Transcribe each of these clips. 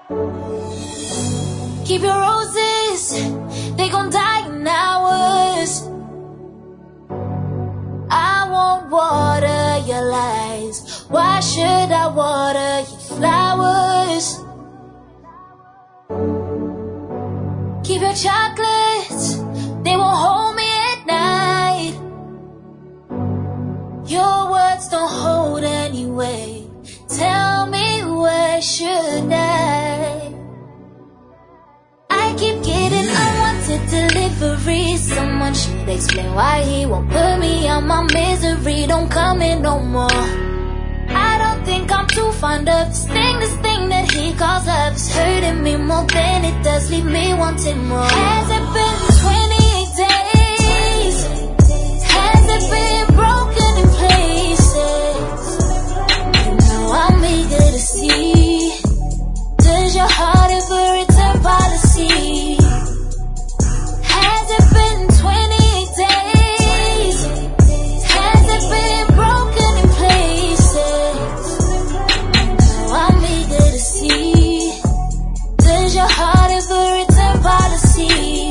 Keep your roses, they gon' die in hours. I won't water your lies. Why should I water your flowers? Keep your chocolates, they won't hold me at night. Your words don't hold anyway. Tell me, where should I? I keep getting unwanted deliveries. Someone should explain why he won't put me out my misery. Don't come in no more. I don't think I'm too fond of this thing that he calls love. It's hurting me more than it does, leave me wanting more. Has it been 28 days? Has it been broken in places? You know I'm eager to see. Does your heart ever return policy? Has it been 28 days? Has it been broken in places? Now I'm eager to see. Does your heart ever return policy?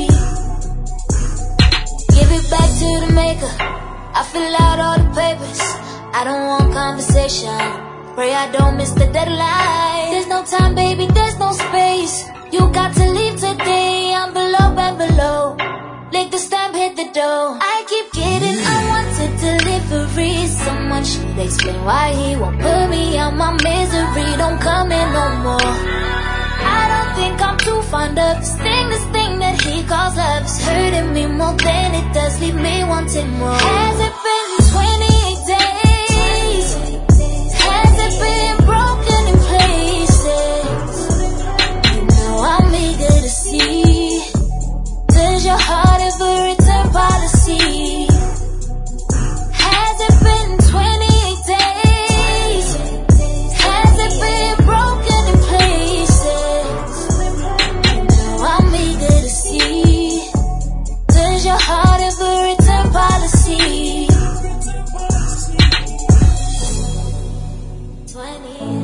Give it back to the maker. I fill out all the papers. I don't want conversation. Pray I don't miss the deadline. There's no time, baby, there's no space. You got to leave today. I'm below and below. Lick the stamp, hit the dough. I keep getting unwanted deliveries. Someone should explain why he won't put me out my misery. Don't come in no more. I don't think I'm too fond of this thing that he calls love. It's hurting me more than it does, leave me wanting more. Has it been 28 days? Has it been broken in places? You know I'm eager to see. Does your heart ever return policy? Has it been 28 days? Has it been broken in places? You know I'm eager to see. Does your heart ever return policy? 20